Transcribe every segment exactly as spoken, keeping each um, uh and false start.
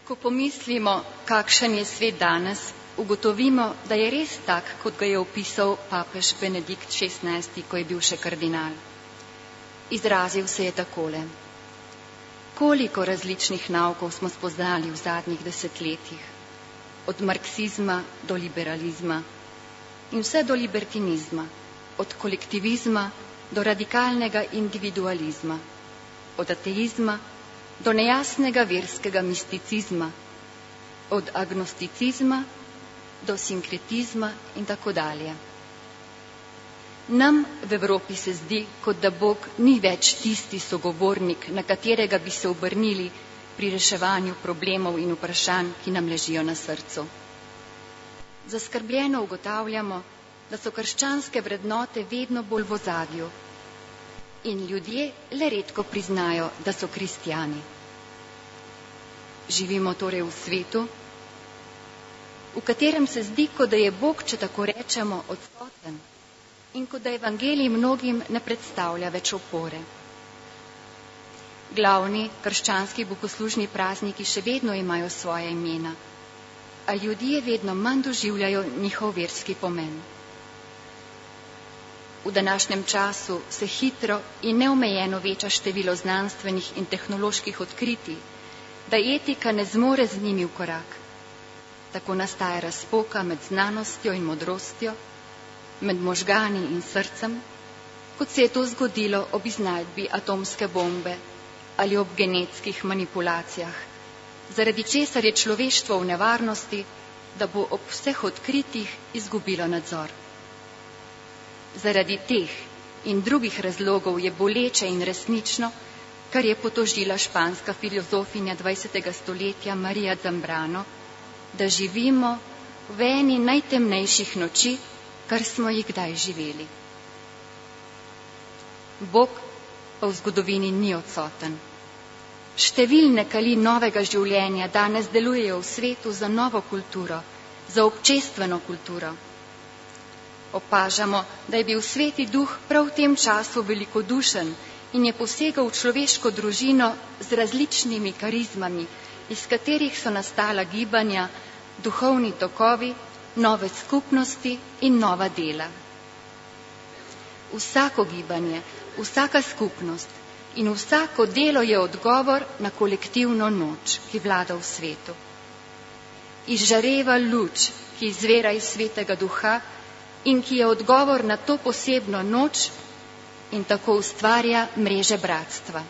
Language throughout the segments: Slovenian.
Ko pomislimo, kakšen je svet danes, ugotovimo, da je res tak, kot ga je opisal papež Benedikt šestnajsti, ko je bil še kardinal. Izrazil se je takole: koliko različnih naukov smo spoznali v zadnjih desetletjih, od marksizma do liberalizma in vse do libertinizma, od kolektivizma do radikalnega individualizma, od ateizma do nejasnega verskega misticizma, od agnosticizma do sinkretizma in tako dalje. Nam v Evropi se zdi, kot da Bog ni več tisti sogovornik, na katerega bi se obrnili pri reševanju problemov in vprašanj, ki nam ležijo na srcu. Zaskrbljeno ugotavljamo, da so krščanske vrednote vedno bolj v ozadju in ljudje le redko priznajo, da so kristjani. Živimo torej v svetu, v katerem se zdi, kot da je Bog, če tako rečemo, odsoten in kot da evangelij mnogim ne predstavlja več opore. Glavni krščanski bogoslužni prazniki še vedno imajo svoje imena, a ljudje vedno manj doživljajo njihov verski pomen. V današnjem času se hitro in neomejeno veča število znanstvenih in tehnoloških odkritij, da etika ne zmore z njimi v korak. Tako nastaja razpoka med znanostjo in modrostjo, med možgani in srcem, kot se je to zgodilo ob iznajdbi atomske bombe ali ob genetskih manipulacijah, zaradi česar je človeštvo v nevarnosti, da bo ob vseh odkritjih izgubilo nadzor. Zaradi teh in drugih razlogov je boleče in resnično, kar je potožila španska filozofinja dvajsetega stoletja Marija Zambrano, da živimo v eni najtemnejših noči, kar smo jih kdaj živeli. Bog pa v zgodovini ni odsoten. Številne kali novega življenja danes delujejo v svetu za novo kulturo, za občestveno kulturo. Opažamo, da je bil Sveti Duh prav v tem času velikodušen in je posegal v človeško družino z različnimi karizmami, iz katerih so nastala gibanja, duhovni tokovi, nove skupnosti in nova dela. Vsako gibanje, vsaka skupnost in vsako delo je odgovor na kolektivno noč, ki vlada v svetu. Izžareva luč, ki izvira iz Svetega Duha in ki je odgovor na to posebno noč in tako ustvarja mreže bratstva.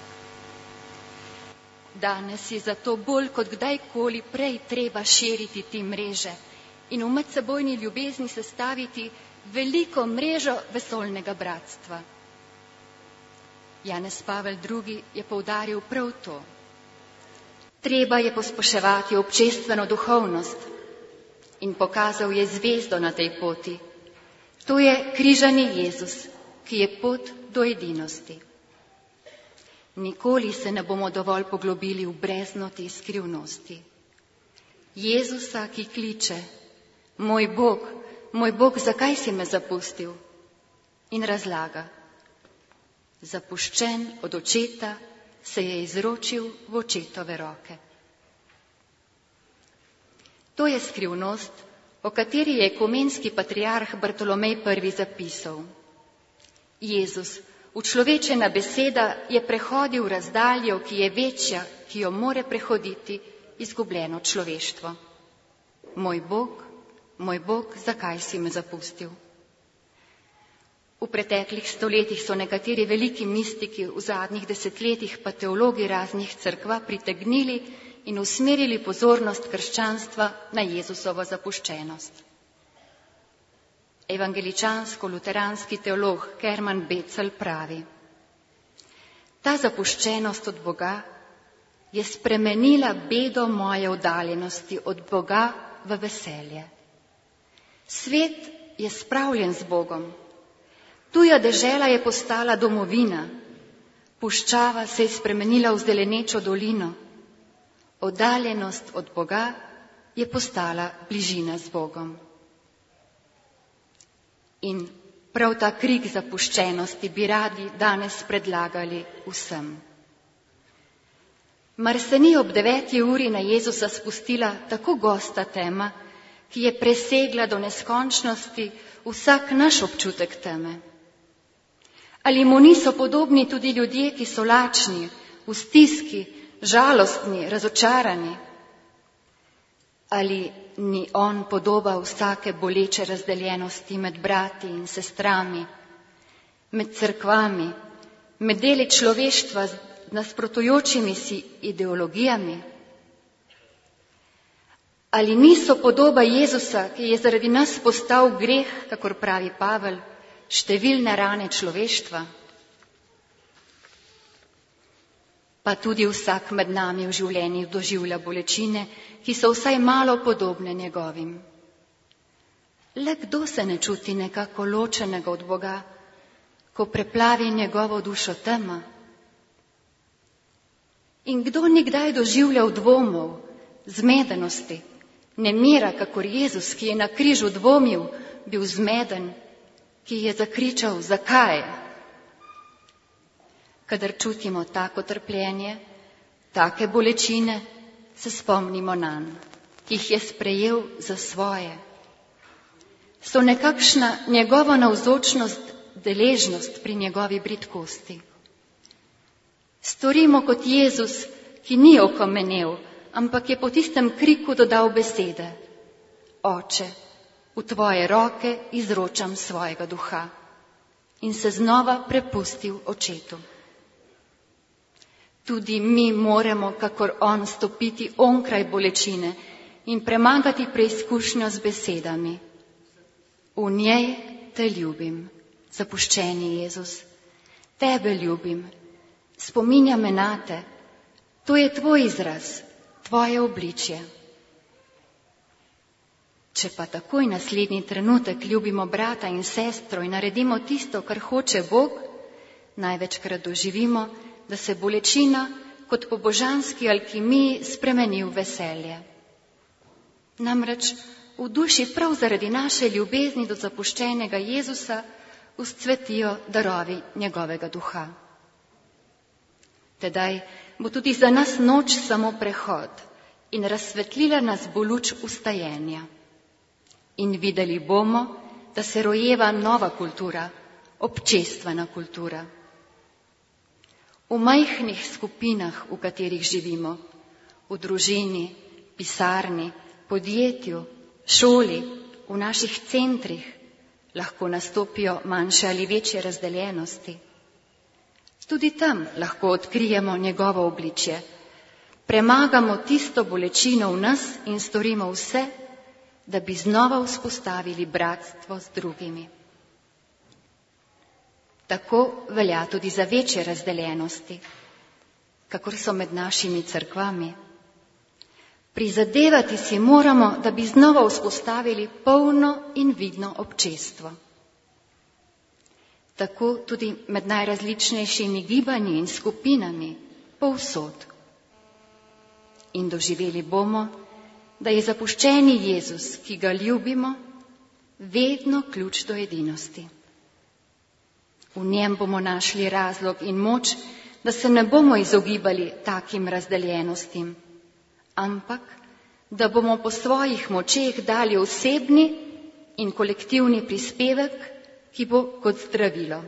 Danes je zato bolj kot kdajkoli prej treba širiti te mreže in v medsebojni ljubezni sestaviti veliko mrežo vesoljnega bratstva. Janez Pavel drugi je poudaril prav to. Treba je pospeševati občestveno duhovnost in pokazal je zvezdo na tej poti. To je križani Jezus, ki je pot do edinosti. Nikoli se ne bomo dovolj poglobili v brezno te skrivnosti. Jezusa, ki kliče: moj Bog, moj Bog, zakaj si me zapustil? In razlaga: zapuščen od očeta se je izročil v očetove roke. To je skrivnost, o kateri je ekumenski patriarh Bartolomej prvi zapisal: Jezus, učlovečena beseda, je prehodil razdaljo, ki je večja, ki jo more prehoditi izgubljeno človeštvo. Moj Bog, moj Bog, zakaj si me zapustil? V preteklih stoletjih so nekateri veliki mistiki, v zadnjih desetletjih pa teologi raznih cerkva pritegnili in usmerili pozornost krščanstva na Jezusovo zapuščenost. Evangeličansko-luteranski teolog Herman Becel pravi: ta zapuščenost od Boga je spremenila bedo moje oddaljenosti od Boga v veselje. Svet je spravljen z Bogom. Tuja dežela je postala domovina. Puščava se je spremenila v zelenečo dolino. Oddaljenost od Boga je postala bližina z Bogom. In prav ta krik zapuščenosti bi radi danes predlagali vsem. Mar se ni ob deveti uri na Jezusa spustila tako gosta tema, ki je presegla do neskončnosti vsak naš občutek teme? Ali mu niso podobni tudi ljudje, ki so lačni, v stiski, žalostni, razočarani? Ali ni on podoba vsake boleče razdeljenosti med brati in sestrami, med cerkvami, med deli človeštva z nasprotujočimi si ideologijami? Ali niso podoba Jezusa, ki je zaradi nas postal greh, kakor pravi Pavel, številne rane človeštva? Pa tudi vsak med nami v življenju doživlja bolečine, ki so vsaj malo podobne njegovim. Le kdo se ne čuti nekako ločenega od Boga, ko preplavi njegovo dušo tema? In kdo ni kdaj doživljal dvomov, zmedenosti, nemira, kakor Jezus, ki je na križu dvomil, bil zmeden, ki je zakričal, zakaj? Kadar čutimo tako trpljenje, take bolečine, se spomnimo nanj, ki jih je sprejel za svoje. So nekakšna njegova navzočnost, deležnost pri njegovi bridkosti. Storimo kot Jezus, ki ni okamenel, ampak je po tistem kriku dodal besede: Oče, v tvoje roke izročam svojega duha, in se znova prepustil očetu. Tudi mi moramo, kakor on, stopiti onkraj bolečine in premagati preizkušnjo z besedami: V njej te ljubim, zapuščeni Jezus, tebe ljubim, spominja me nate, to je tvoj izraz, tvoje obličje. Če pa takoj naslednji trenutek ljubimo brata in sestro in naredimo tisto, kar hoče Bog, največkrat doživimo, da se bolečina kot po božanski alkimiji spremeni v veselje. Namreč v duši prav zaradi naše ljubezni do zapuščenega Jezusa vzcvetijo darovi njegovega duha. Tedaj bo tudi za nas noč samo prehod in razsvetlila nas bo luč vstajenja. In videli bomo, da se rojeva nova kultura, občestvena kultura. V majhnih skupinah, v katerih živimo, v družini, pisarni, podjetju, šoli, v naših centrih, lahko nastopijo manjše ali večje razdeljenosti. Tudi tam lahko odkrijemo njegovo obličje, premagamo tisto bolečino v nas in storimo vse, da bi znova vzpostavili bratstvo z drugimi. Tako velja tudi za večje razdeljenosti, kakor so med našimi cerkvami. Prizadevati si moramo, da bi znova vzpostavili polno in vidno občestvo. Tako tudi med najrazličnejšimi gibanji in skupinami, povsod. In doživeli bomo, da je zapuščeni Jezus, ki ga ljubimo, vedno ključ do edinosti. V njem bomo našli razlog in moč, da se ne bomo izogibali takim razdeljenostim, ampak da bomo po svojih močeh dali osebni in kolektivni prispevek, ki bo kot zdravilo.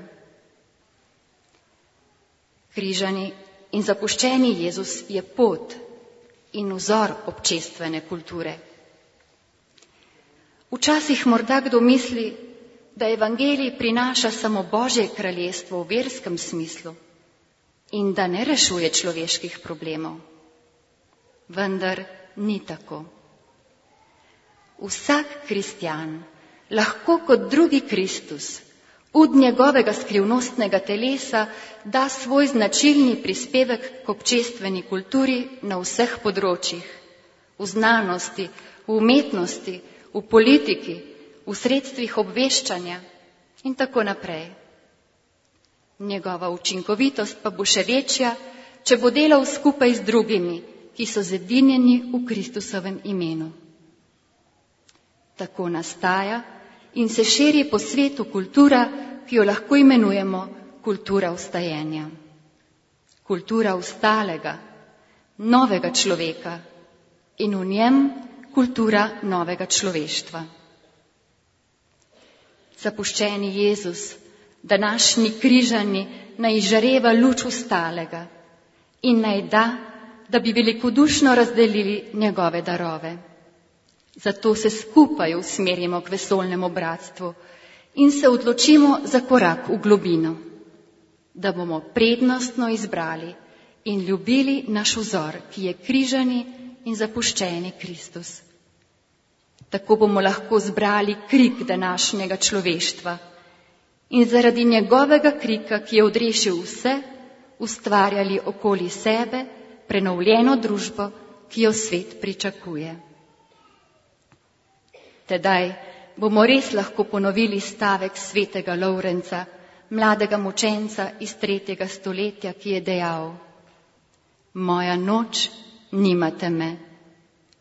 Križani in zapuščeni Jezus je pot in vzor občestvene kulture. Včasih morda kdo misli, da evangelij prinaša samo Božje kraljestvo v verskem smislu in da ne rešuje človeških problemov. Vendar ni tako. Vsak kristjan lahko kot drugi Kristus ud njegovega skrivnostnega telesa da svoj značilni prispevek k občestveni kulturi na vseh področjih, v znanosti, v umetnosti, v politiki, v sredstvih obveščanja in tako naprej. Njegova učinkovitost pa bo še večja, če bo delal skupaj z drugimi, ki so zedinjeni v Kristusovem imenu. Tako nastaja in se širi po svetu kultura, ki jo lahko imenujemo kultura vstajenja. Kultura vstalega, novega človeka in v njem kultura novega človeštva. Zapuščeni Jezus, današnji križani, naj izžareva luč ostalega in naj da, da bi velikodušno razdelili njegove darove. Zato se skupaj usmerimo k vesoljnemu bratstvu in se odločimo za korak v globino, da bomo prednostno izbrali in ljubili naš vzor, ki je križani in zapuščeni Kristus. Tako bomo lahko zbrali krik današnjega človeštva in zaradi njegovega krika, ki je odrešil vse, ustvarjali okoli sebe prenovljeno družbo, ki jo svet pričakuje. Tedaj bomo res lahko ponovili stavek svetega Lovrenca, mladega mučenca iz tretjega stoletja, ki je dejal: moja noč nima teme,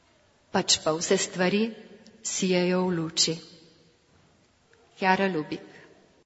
pač pa vse stvari sijejo v luči. Chiara Lubich.